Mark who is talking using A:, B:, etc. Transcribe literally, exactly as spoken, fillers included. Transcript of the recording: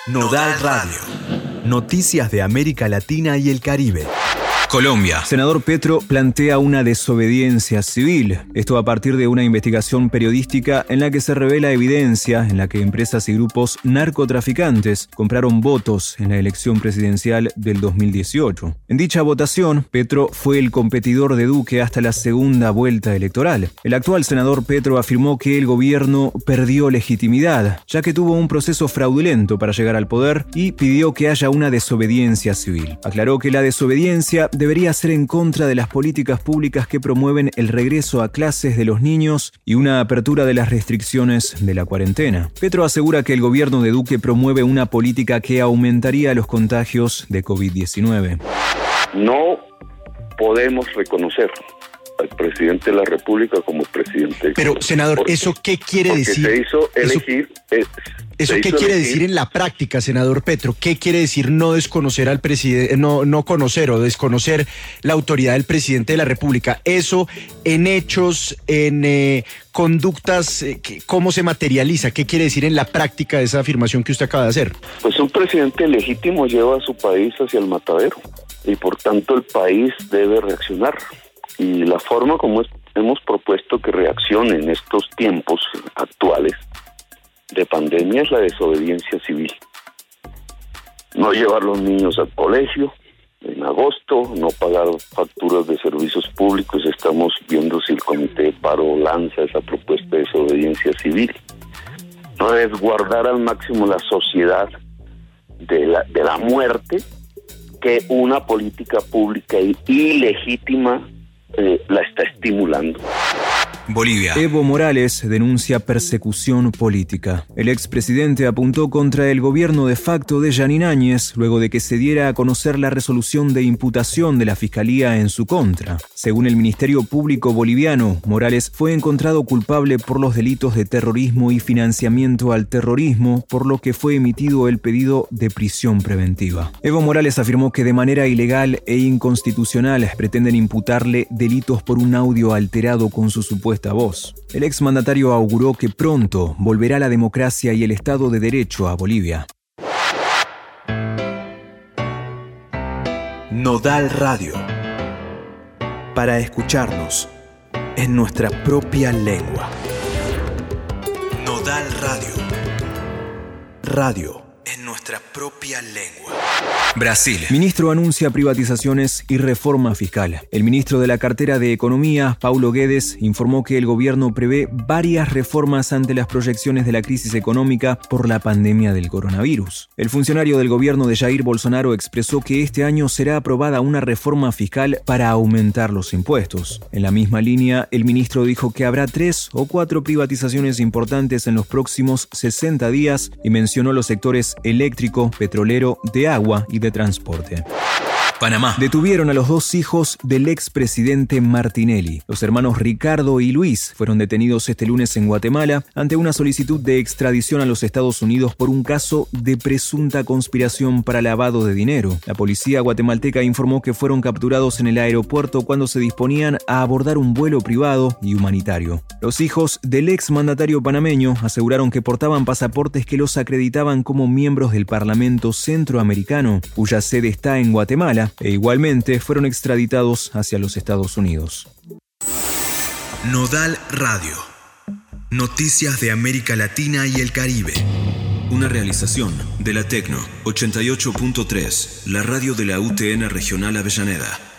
A: Nodal Radio. Noticias de América Latina y el Caribe. Colombia.
B: Senador Petro plantea una desobediencia civil. Esto a partir de una investigación periodística en la que se revela evidencia en la que empresas y grupos narcotraficantes compraron votos en la elección presidencial del dos mil dieciocho. En dicha votación, Petro fue el competidor de Duque hasta la segunda vuelta electoral. El actual senador Petro afirmó que el gobierno perdió legitimidad, ya que tuvo un proceso fraudulento para llegar al poder y pidió que haya una desobediencia civil. Aclaró que la desobediencia debería ser en contra de las políticas públicas que promueven el regreso a clases de los niños y una apertura de las restricciones de la cuarentena. Petro asegura que el gobierno de Duque promueve una política que aumentaría los contagios de covid diecinueve.
C: No podemos reconocer al presidente de la República como presidente.
D: Pero, senador,
C: porque,
D: ¿eso qué quiere decir?
C: Se hizo elegir...
D: Eso... ¿Eso qué quiere decir en la práctica, senador Petro? ¿Qué quiere decir no desconocer al presidente, no, no conocer o desconocer la autoridad del presidente de la República? Eso en hechos, en eh, conductas, eh, ¿cómo se materializa? ¿Qué quiere decir en la práctica esa afirmación que usted acaba de hacer?
C: Pues un presidente legítimo lleva a su país hacia el matadero y por tanto el país debe reaccionar. Y la forma como es, hemos propuesto que reaccione en estos tiempos actuales de pandemia es la desobediencia civil. No llevar a los niños al colegio en agosto, no pagar facturas de servicios públicos. Estamos viendo si el Comité de Paro lanza esa propuesta de desobediencia civil. Resguardar al máximo la sociedad de la, de la muerte, que una política pública ilegítima eh, la está estimulando.
B: Bolivia. Evo Morales denuncia persecución política. El expresidente apuntó contra el gobierno de facto de Yanín Áñez luego de que se diera a conocer la resolución de imputación de la Fiscalía en su contra. Según el Ministerio Público boliviano, Morales fue encontrado culpable por los delitos de terrorismo y financiamiento al terrorismo, por lo que fue emitido el pedido de prisión preventiva. Evo Morales afirmó que de manera ilegal e inconstitucional pretenden imputarle delitos por un audio alterado con su supuesto esta voz. El exmandatario auguró que pronto volverá la democracia y el Estado de Derecho a Bolivia.
A: Nodal Radio. Para escucharnos en nuestra propia lengua. Nodal Radio. Radio en nuestra propia lengua.
B: Brasil. Ministro anuncia privatizaciones y reforma fiscal. El ministro de la cartera de Economía, Paulo Guedes, informó que el gobierno prevé varias reformas ante las proyecciones de la crisis económica por la pandemia del coronavirus. El funcionario del gobierno de Jair Bolsonaro expresó que este año será aprobada una reforma fiscal para aumentar los impuestos. En la misma línea, el ministro dijo que habrá tres o cuatro privatizaciones importantes en los próximos sesenta días y mencionó los sectores eléctrico, petrolero, de agua y de transporte. Panamá. Detuvieron a los dos hijos del expresidente Martinelli. Los hermanos Ricardo y Luis fueron detenidos este lunes en Guatemala ante una solicitud de extradición a los Estados Unidos por un caso de presunta conspiración para lavado de dinero. La policía guatemalteca informó que fueron capturados en el aeropuerto cuando se disponían a abordar un vuelo privado y humanitario. Los hijos del exmandatario panameño aseguraron que portaban pasaportes que los acreditaban como miembros del Parlamento Centroamericano, cuya sede está en Guatemala, e igualmente fueron extraditados hacia los Estados Unidos.
A: Nodal Radio. Noticias de América Latina y el Caribe.
E: Una realización de la Tecno ochenta y ocho punto tres, la radio de la U T N Regional Avellaneda.